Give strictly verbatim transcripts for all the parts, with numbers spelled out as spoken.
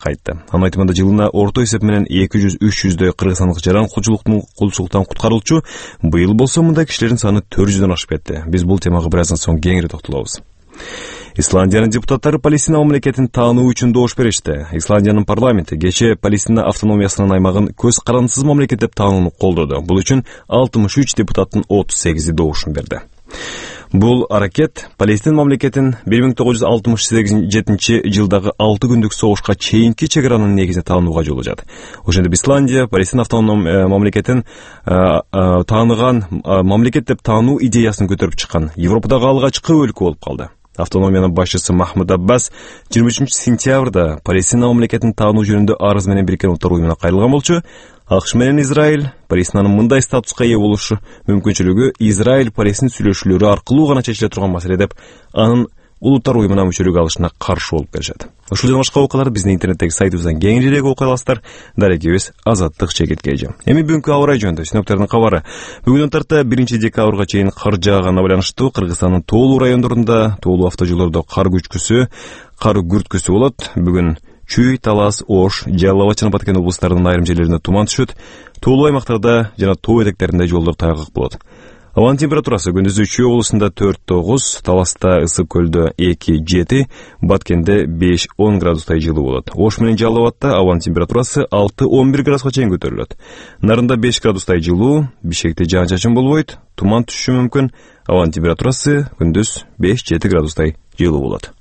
айтты. Анын айтымында жылына орто эсеп менен эки жүз үч жүздөй кыргызстандык жаран кулчулуктун кулчулуктан куткарылчу. Быйыл болсо мындай кишилердин саны төрт жүздөн ашып кетти. Биз бул темага бир аздан соң кеңири токтолобуз. Исландиянын депутаттары Палестина мамлекетин таануу үчүн добуш беришти. Исландиянын парламенти кече Палестина автономиясынын аймагын көз карандысыз мамлекет деп таанууну колдоду. Бул үчүн алтымыш үч депутаттын отуз сегизи добушун берди. Бул аракет Палестина мамлекетин бир миң тогуз жүз алтымыш жетинчи жылдагы алты күндүк согушка чейинки чегаранын негизинде таанууга жол ачат. Ошондо Исландия Палестина автоном мамлекетин тааныган мамлекет деп таануу идеясын көтөрүп чыккан Европадагы алгачкы өлкө болуп калды. Автономиянын башчысы Махмуд Аббас жыйырма үчүнчү сентябрда Палестина мамлекетин таануу жөнүндө арыз менен Бириккен Улуттар уюмуна кайрылган болчу. АКШ менен Израиль Палестинанын мындай статуска ээ болушу мүмкүнчүлүгү Израиль Палестина сүйлөшүүлөрү аркылуу гана чечиле турган маселе деп анын Улуттар уюмуна мүчөлүк алышына каршы болуп келишет. Ушул жана башка окуяларды биздин интернеттеги сайтыбыздан кеңирээк окуй аласыздар. Дарегибиз Азаттык чекиткейжи. Эми бүгүнкү аба ырайы жөнүндө синоптиктердин кабары. Бүгүндөн тарта биринчи декабрга чейин кар жаагана байланыштуу Кыргызстандын тоолуу райондорунда, тоолуу автожолдордо кар күчкүсү, кар күрткүсү болот. Бүгүн Чүй, Талас, Ош, Жалал Абад жана Баткен облустарынын айрым жерлеринде туман түшөт. Тоолуу аймактарда жана тоо этектеринде жолдор тайгак болот. Абанын температурасы күндүзү Чүй облусунда төрт тогуз, Таласта, Ысык көлдө эки жети, Баткенде беш он градустай жылуу болот. Ош менен Жалал Абадта абанын температурасы алты он бир градуска чейин көтөрүлөт. Нарында беш градустай жылуу, Бишкекте жаан-чачын болбойт, туман түшүшү мүмкүн. Абанын температурасы күндүз беш жети градустай жылуу болот.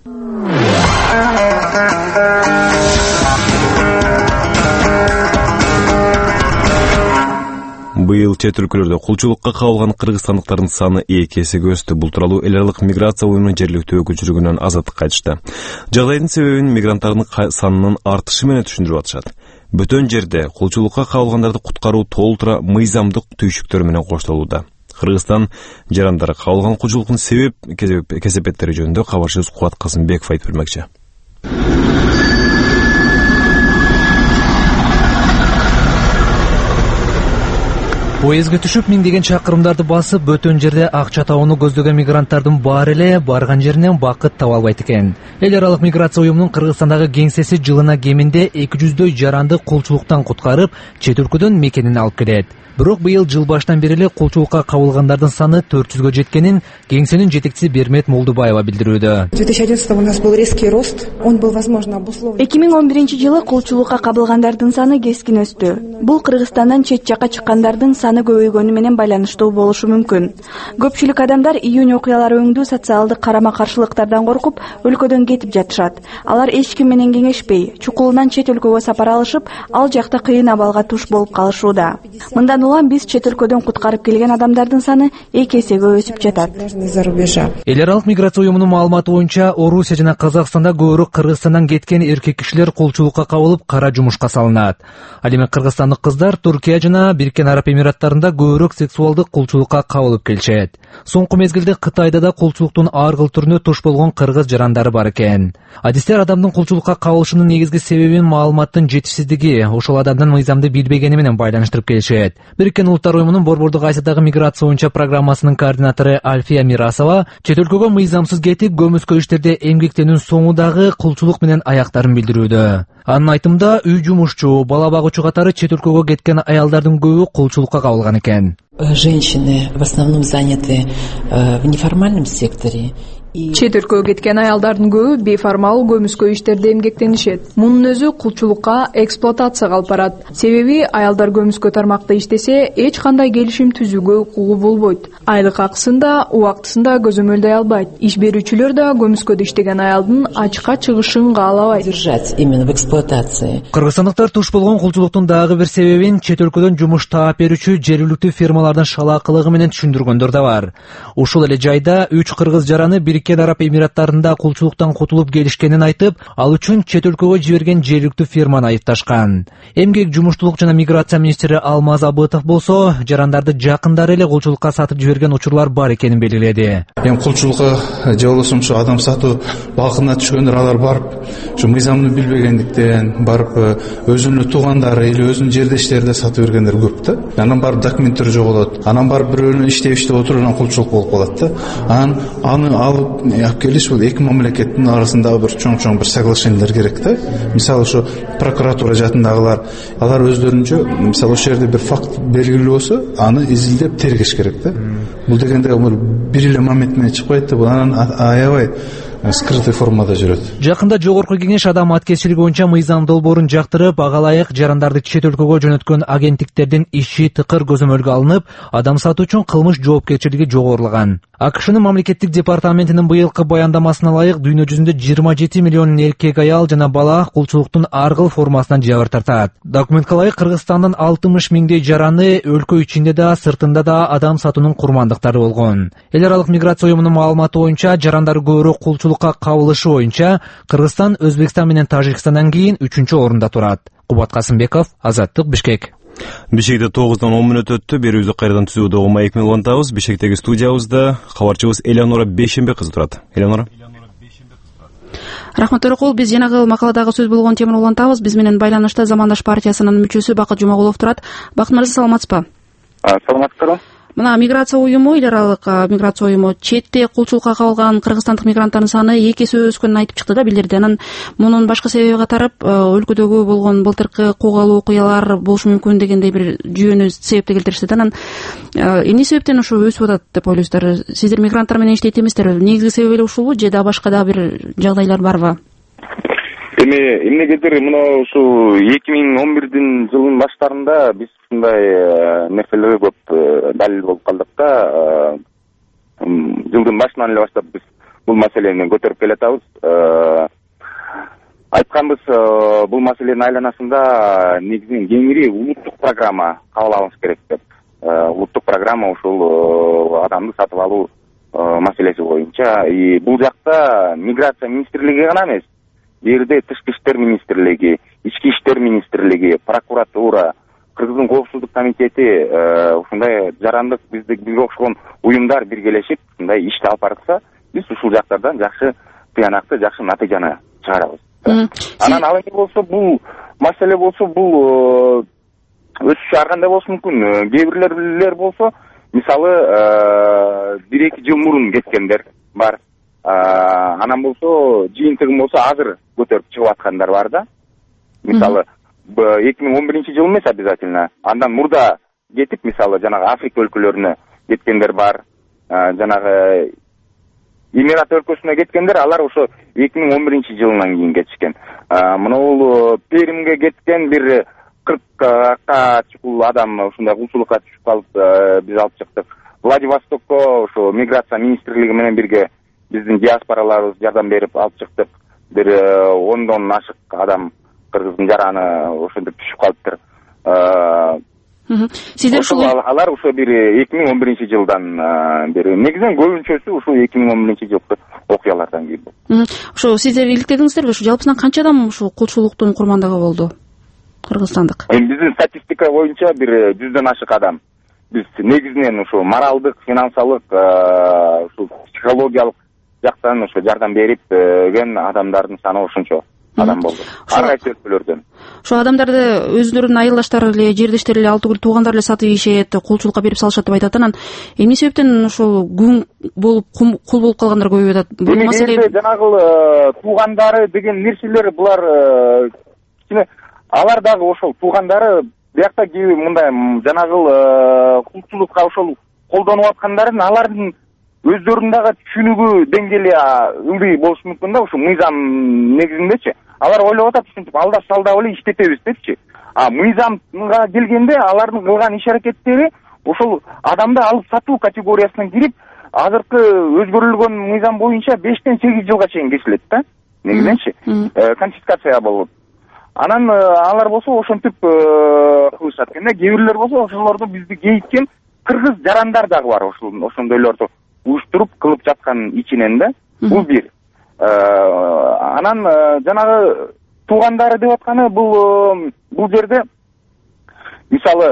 Быйыл чет өлкөлөрдө кулчулукка кабылган кыргызстандыктардын саны эки эсеге өстү. Бул тууралуу эл аралык миграция уюмунун жергиликтүү өкүлчүлүгүнөн Азаттыкка айтышты. Жагдайдын себебин мигранттардын санынын артышы менен түшүндүрүп атышат. Бөтөн жерде кулчулукка кабылгандарды куткаруу толтура мыйзамдык түйшүктөр менен коштолууда. Кыргызстан жарандары кабылган кулчулуктун себеп кесепеттери жөнүндө кабарчыбыз Кубат Касымбеков айтып бермекчи. Поездге түшүп миңдеген чакырымдарды басып, бөтөн жерде акча табууну көздөгөн мигранттардын баары эле барган жеринен бакыт таба албайт экен. Эл аралык миграция уюмунун Кыргызстандагы кеңсеси жылына кеминде эки жүздөй жаранды кулчулуктан куткарып, чет өлкөдөн мекенине алып келет. Бирок быйыл жыл башынан бери эле кулчулукка кабылгандардын саны төрт жүзгө жеткенин кеңсенин жетекчиси Бермет Молдубаева билдирүүдө. две тысячи одиннадцатом у нас был резкий рост. Он был, возможно, обусловлен. эки миң он биринчи жылы кулчулукка кабылгандардын саны кескин өстү. Бул Кыргызстандан чет жакка чыккандардын саны көбөйгөнү менен байланыштуу болушу мүмкүн. Көпчүлүк адамдар июнь окуялары өңдүү социалдык карама-каршылыктардан коркуп, өлкөдөн кетип жатышат. Алар эч ким менен кеңешпей, чукулунан чет өлкөгө сапар алышып, ал жакта кыйын абалга туш болуп калышууда. Мындан улам биз чет өлкөдөн куткарып келген адамдардын саны эки эсеге өсүп жатат. Эл аралык миграция уюмунун маалыматы боюнча, Орусия жана Казакстанда көбүрөөк Кыргызстандан кеткен эркек кишилер кулчулукка кабылып, кара жумушка салынат. Ал эми кыргызстандык кыздар Туркия жана Бириккен Араб Эмираттарында көбүрөөк сексуалдык кулчулукка кабылып келишет. Соңку мезгилде Кытайда да кулчулуктун ар кыл түрүнө туш болгон кыргыз жарандары бар экен. Адистер адамдын кулчулукка кабылышынын негизги себебин маалыматтын жетишсиздиги, ошол адамдын мыйзамды билбегени менен байланыштырып келишет. Бириккен Улуттар уюмунун Борбордук Азиядагы миграция боюнча программасынын координатору Альфия Мирасова чет өлкөгө мыйзамсыз кетип, көмүскө иштерде эмгектенүүнүн соңу дагы кулчулук менен аяктарын билдирүүдө. Анын айтымында, үй жумушчу, бала багуучу катары чет өлкөгө кеткен аялдардын көбү кулчулукка кабылган экен. Женщины в основном заняты в неформальном секторе. Чет өлкөгө кеткен аялдардын көбү бейформал көмүскө иштерде эмгектенишет. Мунун өзү кулчулукка эксплуатацияга алып барат. Себеби аялдар көмүскө тармакта иштесе, эч кандай келишим түзүүгө укугу болбойт. Айлык акысын да, убактысын да көзөмөлдөй албайт. Иш берүүчүлөр да көмүскөдө иштеген аялдын ачыкка чыгышын каалабайт. Держать именно в эксплуатации. Кыргызстандыктар туш болгон кулчулуктун дагы бир себебин чет өлкөдөн жумуш таап берүүчү жергиликтүү фирмалардын шалаакылыгы менен түшүндүргөндөр да бар. Ушул эле жайда үч кыргыз жараны Бириккен Араб Эмираттарында кулчулуктан кутулуп келишкенин айтып, ал үчүн чет өлкөгө жиберген жергиликтүү фирманы айыпташкан. Эмгек, жумуштуулук жана миграция министри Алмаз Абытов болсо, жарандарды жакындары эле кулчулукка сатып жиберген берген учурлар бар экенин белгиледи. Эми кулчулукка же болбосо ушу адам сатуу багына түшкөндөр алар барып ушу мыйзамды билбегендиктен барып өзүнүн туугандары или өзүнүн жердештерине сатып бергендер көп да. Анан барып документтер жоголот. Анан барып бирөөнү иштеп иштеп отуруп анан кулчулук болуп калат да. Анан аны алып алып келиш бул эки мамлекеттин арасындагы бир чоң-чоң бир соглашениелер керек да. Мисалы ушу прокуратура жаатындагылар алар өздөрүнчө мисалы ошол жерде бир факт белгилүү болсо аны изилдеп тергеш керек да. Бул дегенде бир эле момент менен чыкпайт да, бул анан аябай скрытый формада жүрөт. Жакында жогорку кеңеш адам аткезчилиги боюнча мыйзам долбоорун жактырып, ага ылайык жарандарды чет өлкөгө жөнөткөн агенттиктердин иши тыкыр көзөмөлгө алынып, адам сатуу үчүн кылмыш жоопкерчилиги жогорулаган. АКШнын мамлекеттик департаментинин быйылкы баяндамасына ылайык дүйнө жүзүндө жыйырма жети миллион эркек, аял жана бала кулчулуктун ар кыл формасынан жабыр тартат. Документке ылайык Кыргызстандын алтымыш миңдей жараны өлкө ичинде да, сыртында да адам сатуунун курмандыктары болгон. Эл аралык миграция уюмунун маалыматы боюнча жарандар көбүрөөк кулчулукка кабылышы боюнча Кыргызстан, Өзбекстан менен Тажикстандан кийин үчүнчү орунда турат. Кубат Касымбеков, Азаттык, Бишкек. Бишкекте тогуздан он мүнөт өттү. Берүүбүздү кайрадан түзүүдө маек менен улантабыз. Бишкектеги студиябызда кабарчыбыз Элеонора Бейшенбек кызы турат. Элеонора. Рахмат Төрөкул, биз жанагы макаладагы сөз болгон теманы улантабыз. Биз менен байланышта Замандаш партиясынын мүчөсү Бакыт Жумагулов турат. Бакыт мырза, саламатсызбы? Саламатсызбы. Мына миграция уюму, эл аралык миграция уюму четте кулчулукка кабылган кыргызстандык мигранттардын саны эки эсе өскөнүн айтып чыкты да, билдирди. Анан мунун башкы себеби катарып өлкөдөгү болгон былтыркы куугалуу окуялар болушу мүмкүн дегендей бир жүйөнү себепти келтиришти. Анан эмне себептен ушу өсүп атат деп ойлойсуздар? Сиздер мигранттар менен иштейт эмессиздер, негизги себеби эле ушулбу же да башка да бир жагдайлар барбы? Эми эмнегедир мына ушу эки миң он бирдин жылдын баштарында биз ушундай нерселерге көп далил болуп калдык да. Жылдын башынан эле баштап биз бул маселени көтөрүп келатабыз. Айтканбыз, бул маселенин айланасында негизинен кеңири улуттук программа кабыл алышыбыз керек деп. Улуттук программа ушул адамды сатып алуу маселеси боюнча. И бул жакта миграция министрлиги гана эмес, жерде тышкы иштер министрлиги, ички иштер министрлиги, прокуратура, Кыргыздын коопсуздук комитети ушундай жарандык бизде бизге окшогон уюмдар биргелешип ушундай ишти алып барса, биз ушул жактардан жакшы тыянакты, жакшы натыйжаны чыгарабыз. Анан ал эми болсо бул маселе болсо бул өсүшү ар кандай болушу мүмкүн. Кээ бирлер болсо мисалы бир эки жыл мурун кеткендер бар. Анан болсо жыйынтыгын болсо азыр көтөрүп чыгып аткандар бар да. Мисалы эки миң он биринчи жыл эмес обязательно. Андан мурда кетип, мисалы жанагы Африка өлкөлөрүнө кеткендер бар. Жанагы Эмират өлкөсүнө кеткендер, алар ошо эки миң он биринчи жылынан кийин кетишкен. Мына бул Перимге кеткен бир кыркка чукул адам ушундай кулчулукка түшүп калып биз алып чыктык. Владивостокко ошо миграция министрлиги менен бирге биздин диаспораларыбыз жардам берип алып чыктык. Бир ондон ашык адам кыргыздын жараны ошондо түшүп калыптыр. Сиздер ушул алар ошо бир эки миң он биринчи жылдан бери, негизинен көбүнчөсү ушул эки миң он биринчи жылкы окуялардан кийин. Ошо сиздер иликтедиңиздерби? Ушу жалпысынан канча адам ушул кулчулуктун курмандыгы болду? Кыргызстандык. Эми биздин статистика боюнча бир жүздөн ашык адам. Биз негизинен ушу моралдык, финансалык, ушу психологиялык жактан ушу жардам берип берген адамдардын саны ошончо адам болду. Ар кайсы өлкөлөрдөн. Ошо адамдарды өздөрүнүн айылдаштары эле, жердештери эле, ал түгүл туугандар эле сатып ийишет, кулчулукка берип салышат деп айтат. Анан эмне себептен ошол күң болуп кул болуп калгандар көбөйүп атат? Бул маселе жанагы туугандары деген нерселер булар кичине алар дагы ошол туугандары биякта кээ мындай жанагы кулчулукка ошол колдонуп аткандарын алардын өздөрүнүн дагы түшүнүгү деңгээли ылдый болушу мүмкүн да. Ушу мыйзам негизиндечи алар ойлоп атат, ушинтип алдап салдап эле иштетебиз депчи. А мыйзамга келгенде алардын кылган иш аракеттери ошол адамды алып сатуу категориясына кирип, азыркы өзгөрүлгөн мыйзам боюнча бештен сегиз жылга чейин кесилет да. Негизиненчи конфискация болот. Анан алар болсо ошентип кылышат экен. Кээ бирлер болсо ошолорду бизди кейиткен кыргыз жарандар дагы бар, ошол ошондойлорду уюштуруп кылып жаткан ичинен да. Бул бир. Анан жанагы туугандары деп атканы бул бул жерде мисалы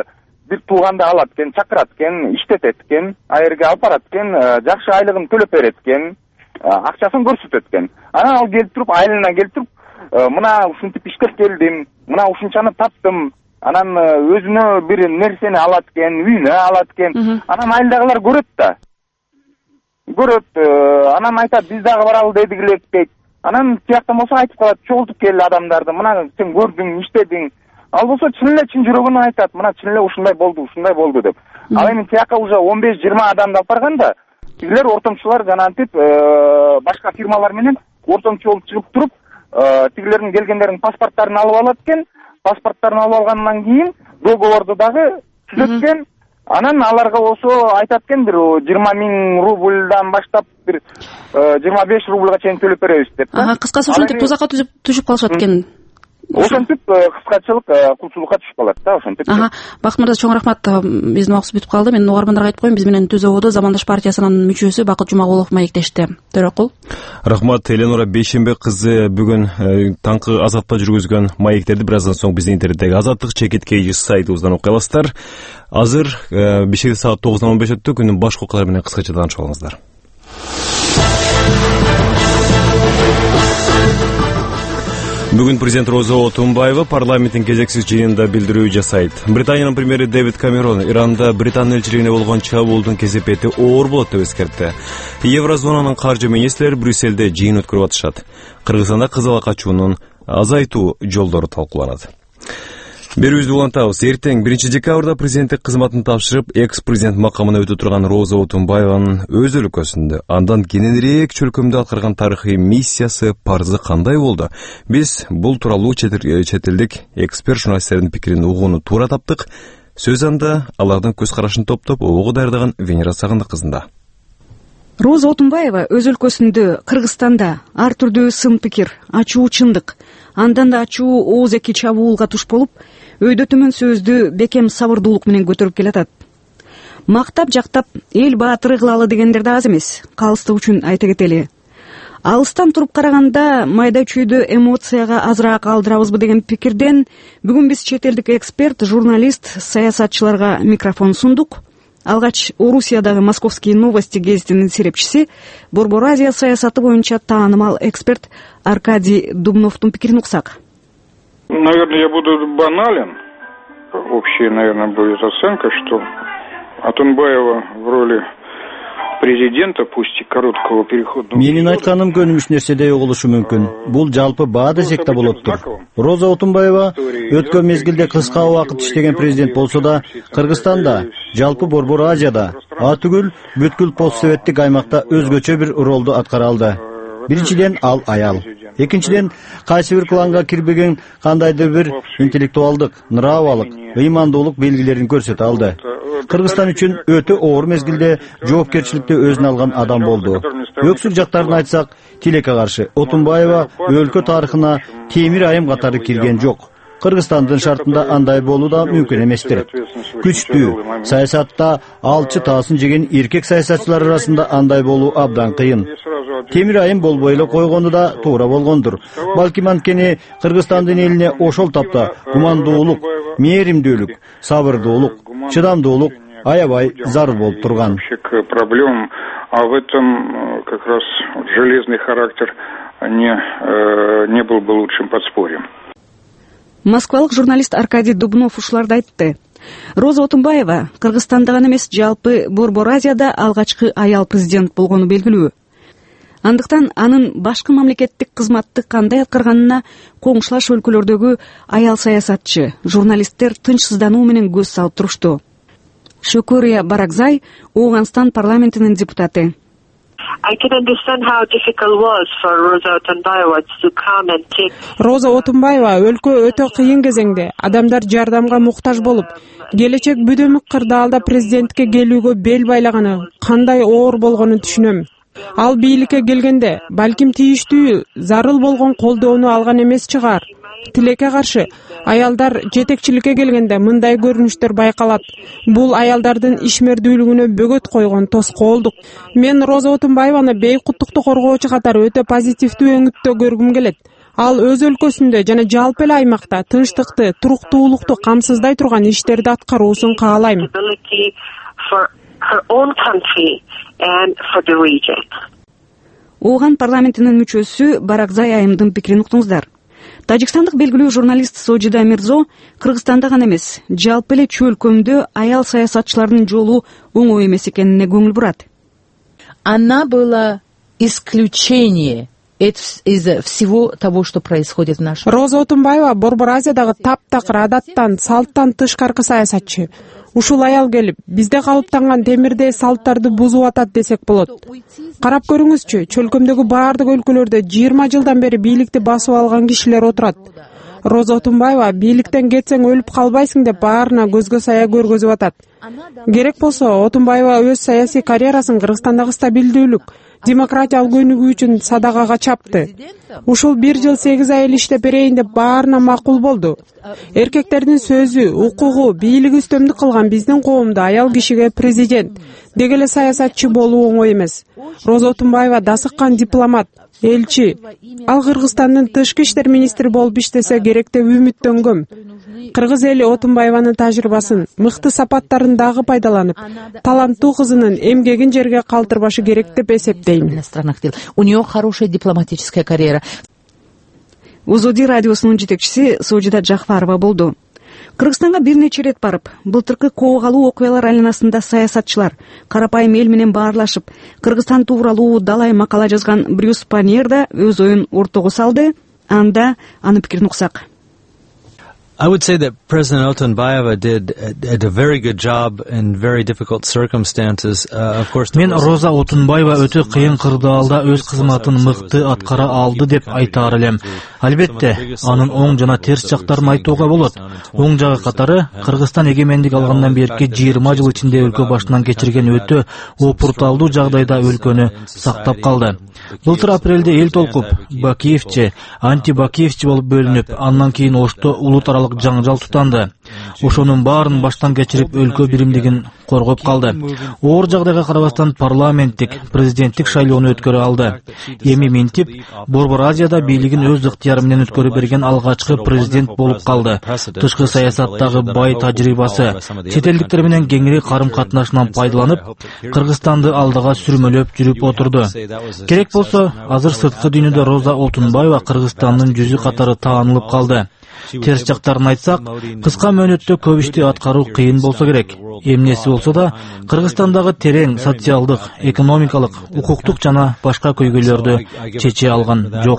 бир тууганды алат экен, чакырат экен, иштетет экен, ал жерге алып барат экен, жакшы айлыгын төлөп берет экен, акчасын көрсөтөт экен. Анан ал келип туруп, айылына келип туруп, мына ушинтип иштеп келдим, мына ушунчаны таптым, анан өзүнө бир нерсени алат экен, үйүнө алат экен. Анан айылдагылар көрөт да. Көрөт, анан айтат, биз дагы баралы дедик элек дейт. Анан тияктан болсо айтып калат, чогултуп кел адамдарды, мына сен көрдүң, иштедиң. Ал болсо чын эле чын жүрөгүнөн айтат, мына чын эле ушундай болду, ушундай болду деп. Ал эми тияка уже он беш жыйырма адамды алып барганда, тигилер ортомчулар жанагынтип башка фирмалар менен ортомчу болуп чыгып туруп, тигилердин келгендердин паспорттарын алып алат экен. Паспорттарын алып алгандан кийин договорду дагы түзөт экен. Анан аларга болсо айтат экен, бир жыйырма миң рубльдан баштап бир жыйырма беш рубльга чейин төлөп беребиз деп. Ага, кыскасы ошентип тузакка түшүп калышат экен. Ошентип кыскачылык кулчулукка түшүп калат да, ошентип. Ага, Бакыт мырза, чоң рахмат. Биздин убактыбыз бүтүп калды. Мен угармандарга айтып коеюн, биз менен Түз ободо Замандаш партиясынын мүчөсү Бакыт Жумагулов маектешти. Төрөкул. Рахмат, Эленора Бейшембе кызы бүгүн таңкы Азатта жүргүзгөн маектерди бир аздан соң биздин интернеттеги Азаттык чекиткей сайтыбыздан окуй аласыздар. Азыр бешинчи саат тогуздан он беш өттү. Күнүн башка окуялары менен кыскача таанышып алыңыздар. Бүгүн президент Роза Отунбаева парламенттин кезексиз жыйынында билдирүү жасайт. Британиянын премьери Дэвид Камерон Иранда Британ элчилигине болгон чабуулдун кесепети оор болот деп эскертти. Еврозонанын каржы министрлери Брюссельде жыйын өткөрүп атышат. Кыргызстанда кызыл качуунун азайтуу жолдору талкууланат. Берүүбүздү улантабыз. Эртең биринчи декабрда президенттик кызматын тапшырып, экс-президент макамына өтө турган Роза Отунбаеванын өз өлкөсүндө, андан кененирээк чөлкөмдө аткарган тарыхый миссиясы, парзы кандай болду? Биз бул тууралуу чет элдик эксперт журналисттердин пикирин угууну туура таптык. Сөз анда алардын көз карашын топтоп, угуу даярдаган Венера Сагындык кызында. Роза Отунбаева өз өлкөсүндө, Кыргызстанда ар түрдүү сын пикир, ачуу чындык, андан да ачуу оозеки чабуулга туш болуп, өйдө төмөн сөздү бекем сабырдуулук менен көтөрүп келатат. Мактап жактап эл баатыры кылалы дегендер да аз эмес. Калыстык үчүн айта кетели. Алыстан туруп караганда майда чүйдө эмоцияга азыраак алдырабызбы деген пикирден бүгүн биз чет элдик эксперт, журналист, саясатчыларга микрофон сундук. Алгач Орусиядагы Московские новости гезитинин серепчиси, Борбор Азия саясаты боюнча таанымал эксперт Аркадий Дубновдун пикирин уксак. Наверное, я буду банален. Общая, наверное, будет оценка, что Атунбаева в роли президента, пусть и короткого переходного... Менин айтканым көнүмүш нерседей угулушу мүмкүн. Бул жалпы баа десек да болот тур. Роза Отунбаева өткөн мезгилде кыска убакыт иштеген президент болсо да, Кыргызстанда, жалпы Борбор Азияда, атүгүл бүткүл постсоветтик аймакта өзгөчө бир ролду аткара алды. Биринчиден ал аял. Экинчиден кайсы бир кланга кирбеген кандайдыр бир интеллектуалдык, нравалык, ыймандуулук белгилерин көрсөтө алды. Кыргызстан үчүн өтө оор мезгилде жоопкерчиликти өзүнө алган адам болду. Өксүк жактарын айтсак, тилекке каршы Отунбаева өлкө тарыхына темир айым катары кирген жок. Кыргызстандын шартында андай болуу да мүмкүн эместир. Күчтүү, саясатта алчы таасын жеген эркек саясатчылар арасында андай болуу абдан кыйын. Темир айым болбой эле койгону да туура болгондур. Балким анткени Кыргызстандын элине ошол тапта гумандуулук, мээримдүүлүк, сабырдуулук, чыдамдуулук аябай зарыл болуп турган. Проблем, а в этом как раз железный характер не не был бы лучшим подспорьем. Москвалык журналист Аркадий Дубнов ушуларды айтты. Роза Отунбаева Кыргызстанда гана эмес, жалпы Борбор Азияда алгачкы аял президент болгону белгилүү. Андыктан анын башкы мамлекеттик кызматты кандай аткарганына коңшулаш өлкөлөрдөгү аял саясатчы, журналисттер тынчсыздануу менен көз салып турушту. Шөкөрия Баракзай, Ооганстан парламентинин депутаты. Роза Отунбаева өлкө өтө кыйын кезеңде адамдар жардамга муктаж болуп, келечек бүдөмүк кырдаалда президентке келүүгө бел байлаганы кандай оор болгонун түшүнөм. Ал бийликке келгенде балким тийиштүү, зарыл болгон колдоону алган эмес чыгар. Тилекке каршы аялдар жетекчиликке келгенде мындай көрүнүштөр байкалат. Бул аялдардын ишмердүүлүгүнө бөгөт койгон тоскоолдук. Мен Роза Отунбаеваны бейкуттукту коргоочу катары өтө позитивдүү өңүттө көргүм келет. ал өз өлкөсүндө жана жалпы эле аймакта тынчтыкты, туруктуулукту камсыздай турган иштерди аткаруусун каалайм. Ооган парламентинин мүчөсү Баракзай айымдын пикирин уктуңуздар. Тажикстандык белгилүү журналист Сожида Мирзо Кыргызстанда гана эмес, жалпы эле чөлкөмдө аял саясатчылардын жолу оңой эмес экенине көңүл бурат. Она была исключение из всего того, что происходит в нашем. Роза Отунбаева Борбор Азиядагы таптакыр адаттан, салттан тышкаркы саясатчы. Ушул аял келип, бизде калыптанган темирдей салттарды бузуп атат десек болот. Карап көрүңүзчү, чөлкөмдөгү баардык өлкөлөрдө жыйырма жылдан бери бийликти басып алган кишилер отурат. Роза Отунбаева бийликтен кетсең өлүп калбайсың деп баарына көзгө сая көргөзүп атат. Керек болсо Отунбаева өз саясий карьерасын Кыргызстандагы стабилдүүлүк, демократиялык өнүгүү үчүн садагага чапты. Ушул бир жыл сегиз ай иштеп берейин деп баарына макул болду. Эркектердин сөзү, укугу, бийлиги үстөмдүк кылган биздин коомдо аял кишиге президент, деги эле саясатчы болуу оңой эмес. Роза Отунбаева дасыккан дипломат, элчи. Ал Кыргызстандын тышкы иштер министри болуп иштесе керек деп үмүттөнгөм. Кыргыз эли Отунбаеванын тажрыйбасын, мыкты сапаттарын дагы пайдаланып, таланттуу кызынын эмгегин жерге калтырбашы керек деп эсептейм. У нее хорошая дипломатическая карьера. Узоди радиосунун жетекчиси Сожида Жахфарова болду. Кыргызстанга бир нече ирет барып, былтыркы коогалуу окуялар айланасында саясатчылар карапайым эл менен баарлашып, Кыргызстан тууралуу далай макала жазган Брюс Паньер да өз оюн ортого салды. Анда анын пикирин уксак. I would say that President Otunbayeva did a, a very good job in very difficult circumstances. Uh, of course, Мен Роза Отунбаева өтө кыйын кырдаалда өз кызматын мыкты аткара алды деп айтаар элем. Албетте, анын оң жана терс жактарын айтууга болот. Оң жагы катары Кыргызстан эгемендик алгандан берки жыйырма жыл ичинде өлкө башынан кечирген өтө опурталдуу жагдайда өлкөнү сактап калды. Былтыр апрелде эл толкуп, Бакиевчи, анти-Бакиевчи болуп бөлүнүп, андан кийин Ошто улут аралык жаңжал тутанды. Ошонун баарын баштан кечирип өлкө биримдигин коргоп калды. Оор жагдайга карабастан парламенттик, президенттик шайлоону өткөрө алды. Эми минтип, Борбор Азияда бийлигин өз ыктыяры менен өткөрүп берген алгачкы президент болуп калды. Тышкы саясаттагы бай тажрыйбасы, чет элдиктер менен кеңири карым-катнашынан пайдаланып, Кыргызстанды алдыга сүрмөлөп жүрүп отурду. Керек болсо, азыр сырткы дүйнөдө Роза Отунбаева Кыргызстандын жүзү катары таанылып калды. Терс жактарын айтсак, кыска мөөнөттө көп ишти аткаруу кыйын болсо керек. Эмнеси болсо да, Кыргызстандагы терең социалдык, экономикалык, укуктук жана башка көйгөйлөрдү чече алган жок.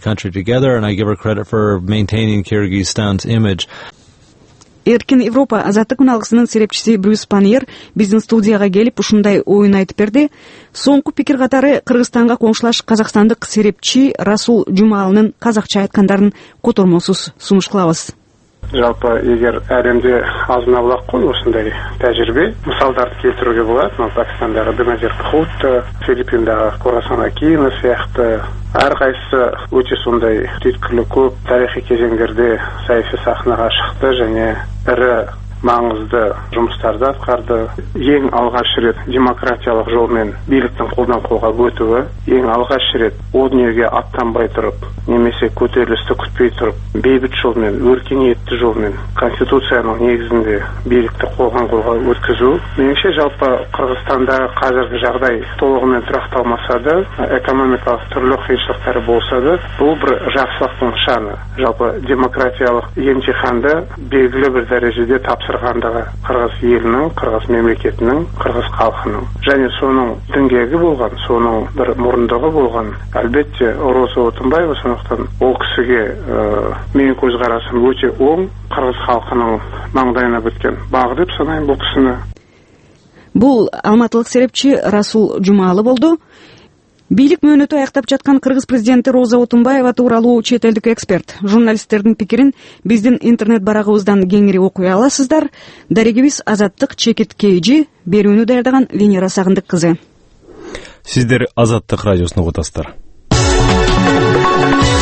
Эркин Европа азаттык уналгысынын серепчиси Брюс Паньер биздин студияга келип ушундай оюн айтып берди. Соңку пикир катары Кыргызстанга коңшулаш казакстандык серепчи Расул Жумалынын казакча айткандарын котормосуз сунуш кылабыз. Жалпы эгер әлемде азына булак кой ушундай тажрыйба, мисалдарды келтирүүгө болот. Пакистандагы Беназир Бхутто, Филиппиндагы Курасан Акина сыяктуу ар кайсы өтө сондай түйткүлүү көп тарыхый кезеңдерде саясий сахнага чыкты жана ири маңызды жумуштарды аткарды. Эң алгач рет демократиялык жол менен бийликтин колдон колго өтүүгө, эң алгач рет о дүйнөгө аттанбай туруп, немесе көтөрүлүштү күтпөй туруп, бейбит жол менен, өркениеттүү жол менен конституциянын негизинде бийликти колдон колго өткөзүү. Менимче жалпы Кыргызстанда азыркы жагдай толугу менен туракталмаса да, экономикалык түрлүү кыйынчылыктары болсо да, бул бир жакшылыктын нышаны. Жалпы демократиялык эмтиханды белгилүү бир дарежеде тапшыргандыгы Кыргыз элинин, Кыргыз мемлекетинин, Кыргыз калкынын және сонун деңгээги болгон, сонун бир мурындыгы болгон. Албетте Роза Отунбаева сондуктан ол кишиге менин көз карашым өтө оң, Кыргыз калкынын маңдайына бүткен баг деп санайм бул кишини. Бул алматылык серепчи Расул Жумалы болду. Бийлик мөөнөтү аяктап жаткан Кыргыз президенти Роза Отунбаева тууралуу чет элдик эксперт, журналисттердин пикирин биздин интернет барагыбыздан кеңири окуй аласыздар. Дарегибиз Азаттык Чекит Кейжи, берүүнү даярдаган Венера Сагындык кызы. Сиздер Азаттык радиосуну угутасыздар.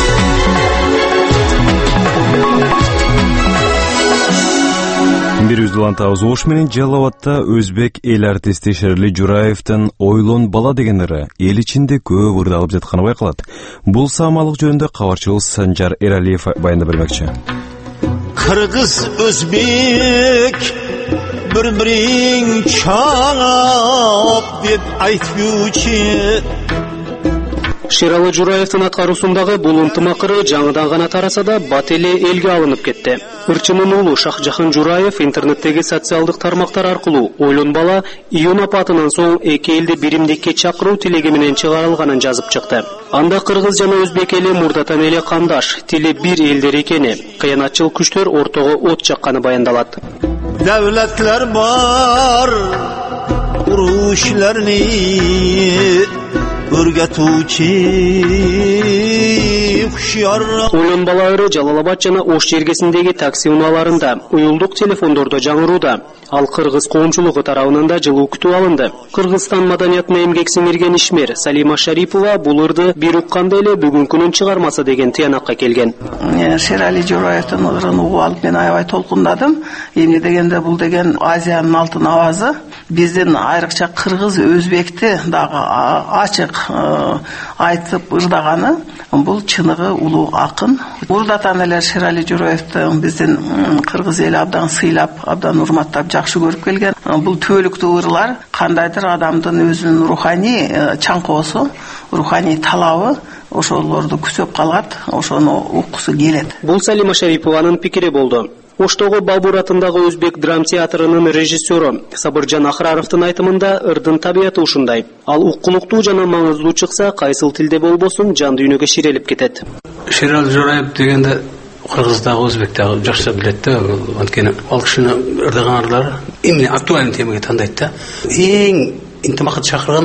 Бир берүүбүздү улантабыз. Ош менен Жалал Абадта өзбек эл артисти Шерали Жураевдин «Ойлон бала» деген ыры эл ичинде көп ырдалып жатканы байкалат. Бул саамалык жөнүндө кабарчыбыз Санжар Эралиев баяндап бермекчи. Кыргыз, өзбек bir-biring чаңап деп айтпуучу. Шерали Жураевдин аткаруусундагы бул ынтымак ыры жаңыдан гана тараса да бат эле элге алынып кетти. Ырчынын уулу Шахжахан Жураев интернеттеги социалдык тармактар аркылуу «Ойлон бала» июнь апатынан соң эки элди биримдикке чакыруу тилеги менен чыгарылганын жазып чыкты. Анда кыргыз жана өзбек эли мурдатан эле кандаш, тили бир элдер экени, кыянатчыл күчтөр ортого от жакканы баяндалат. Devletler var, uruşlarını örgetuvchi hushyor. Ойлон бала ыры Жалал Абад жана Ош жергесиндеги такси унааларында, уюлдук телефондордо жаңырууда. Ал кыргыз коомчулугу тарабынан да жылуу күтүү алынды. Кыргызстан маданиятына эмгек сиңирген ишмер Салима Шарипова бул ырды бир укканда эле бүгүнкүнүн чыгармасы деген тыянакка келген. Шерали Жураевдин ырын угуп алып мен аябай толкундадым. Эмне дегенде бул деген Азиянын алтын авазы. Биздин айрыкча кыргыз, өзбекти дагы ачык айтып ырдаганы бул чыныгы улуу акын. Мурдатан эле Шерали Жураевди биздин кыргыз эли абдан сыйлап, абдан урматтап жакшы көрүп келген. Бул түбөлүктүү ырлар кандайдыр адамдын өзүнүн руханий чаңкоосу, руханий талабы ошолорду күзөп калат, ошону уккусу келет. Бул Салима Шарипованын пикири болду. Оштогу Балбур атындагы өзбек драм театрынын режиссеру Сабыржан Ахраровдун айтымында ырдын табияты ушундай. Ал уккулуктуу жана маңыздуу чыкса, кайсыл тилде болбосун жан дүйнөгө ширелип кетет. Шерали Жураев дегенде кыргыздагы, өзбектагы жакшы билет да, анткени ал кишинин ырдаган ырлары эмне актуальный темага тандайт да. Эң интимакты чакырган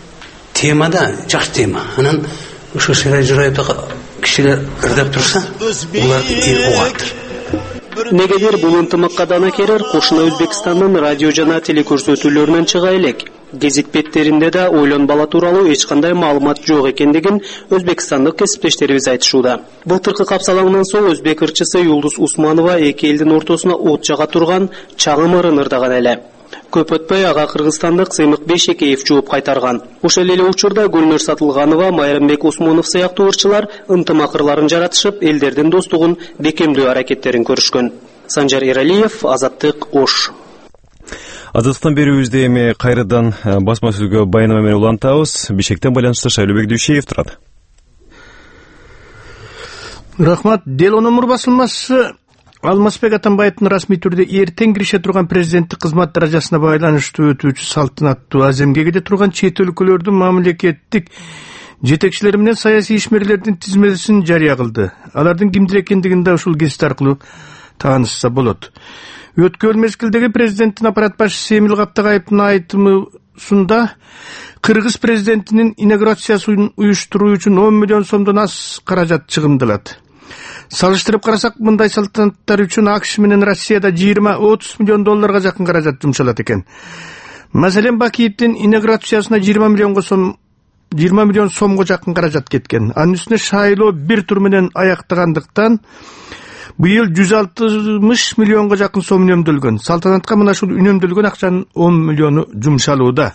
темада жакшы тема. Анан ошо Шерали Жураевди кишилер ырдап турса, булар эл угат. Негедир бул ынтымакка дана керер кошуна Өзбекстандын радио жана телекөрсөтүүлөрүнөн чыга элек. Гезит беттеринде да «Ойлон бала» тууралуу эч кандай маалымат жок экендигин өзбекстандык кесиптештерибиз айтышууда. Былтыркы капсалаңдан соң өзбек ырчысы Юлдуз Усманова эки элдин ортосуна от жага турган чагым ырын ырдаган эле. Көп өтпөй ага кыргызстандык Сыймык Бейшекеев жооп кайтарган. Ошол эле учурда Гүлнөр Сатылганова, Майрамбек Усмонов сыяктуу ырчылар ынтымак ырларын жаратышып, элдердин достугун бекемдөө аракеттерин көрүшкөн. Санжар Эралиев, Азаттык, Ош. Азаттыктан берүүбүздө эми кайрадан басма сөзгө баянама менен улантабыз. Бишкектен байланышта Шайлообек Дүйшеев турат. Рахмат. Делонун мур басылмасы Алмазбек Атамбаевдин расмий түрдө эртең кирише турган президенттик кызмат даражасына байланыштуу өтүүчү салтанаттуу аземге кете турган чет өлкөлөрдүн мамлекеттик жетекчилери менен саясий ишмерлердин тизмесин жарыя кылды. Алардын кимдир экендигин да ушул гезит аркылуу таанышса болот. Өткөн мезгилдеги президенттин аппарат башчысы Эмил Каптагаевдин айтымында Кыргыз президентинин инаугурациясын уюштуруу үчүн он миллион сомдон аз каражат чыгымдалат. Салыштырып карасак, мындай салтанаттар үчүн АКШ менен Россияда жыйырма отуз миллион долларга жакын каражат жумшалат экен. Маселен, Бакиевдин инаугурациясына жыйырма миллионго сом жыйырма миллион сомго жакын каражат кеткен. Анын үстүнө шайлоо бир тур менен аяктагандыктан быйыл жүз алтымыш миллионго жакын сом үнөмдөлгөн. Салтанатка мына ушул үнөмдөлгөн акчанын он миллиону жумшалууда.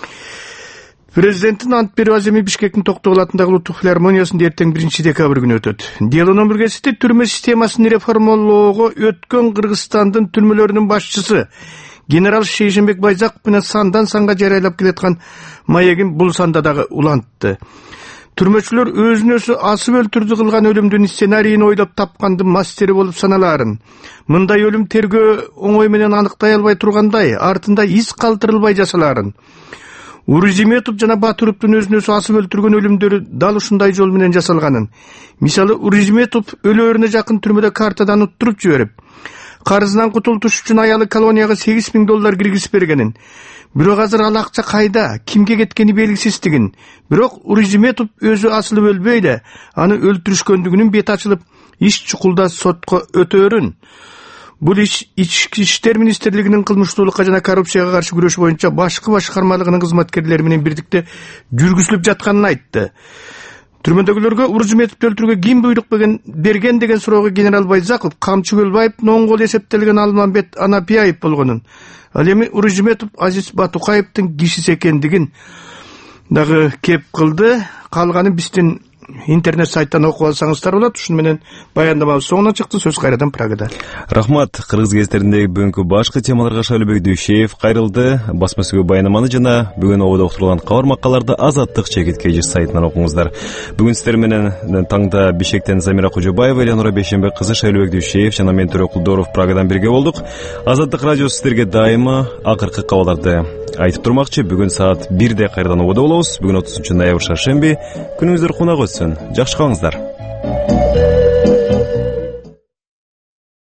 Президенттин ант берүү аземи Бишкектин Токтогул атындагы улуттук филармониясында эртең биринчи декабрь күнү өтөт. Делонун биргесите түрмө системасын реформалоого өткөн Кыргызстандын түрмөлөрүнүн башчысы генерал Шейшенбек Байзаков менен сандан санга жарыялап келаткан маегин бул санда дагы улантты. Түрмөчүлөр өзүн өзү асып өлтүрдү кылган өлүмдүн сценарийин ойлоп тапкандын мастери болуп саналаарын. Мындай өлүм тергөө оңой менен аныктай албай тургандай, артында из калтырылбай жасалаарын. Уризиметов жана Батыровдун өзүн өзү асып өлтүргөн өлүмдөрү дал ушундай жол менен жасалганын. Мисалы, Уризиметов өлөөрүнө жакын түрмөдө картадан уттуруп жиберип, карызынан кутултуш үчүн аялы колонияга сегиз миң доллар киргизип бергенин. Бирок азыр ал акча кайда, кимге кеткени белгисиздигин. Бирок Уризиметов өзү асылып өлбөй эле, аны өлтүрүшкөндүгүнүн бети ачылып, иш чукулда сотко өтөөрүн. Бул иш Ички иштер министрлигинин кылмыштуулукка жана коррупцияга каршы күрөш боюнча башкы башкармалыгынын кызматкерлери менен бирдикте жүргүзүлүп жатканын айтты. Түрмөдөгүлөргө Урузметовду өлтүрүүгө ким буйрук берген деген суроого генерал Байзаков, Камчы Көлбаевдин оң колу эсептелген Алмамбет Анапияев болгонун, ал эми Урузметов Азиз Батукаевдин кишиси экендигин дагы кеп кылды. Калганы биздин интернет сайттан окуп алсаңыздар болот. Ушуну менен баяндамабыз соңуна чыкты. Сөз кайрадан Прагада. Рахмат. Кыргыз гезиттериндеги бүгүнкү башкы темаларга Шайлообек Дүйшеев кайрылды. Басма сөзгө баяндаманы жана бүгүн ободо уктурулган кабар макалаларды Азаттык чекит кежи сайтынан окуңуздар. Бүгүн сиздер менен таңда Бишкектен Замира Кожобаева, Элеонора Бейшембек кызы, Шайлообек Дүйшеев жана мен Төрө Кулдоров Прагадан бирге болдук. Азаттык радиосу сиздерге дайыма акыркы кабарларды айтып турмакчы. Бүгүн саат бирде кайрадан ободо болобуз. Бүгүн отузунчу ноябрь шаршемби. Күнүңүздөр кунак өтсүн. Жакшы калыңыздар.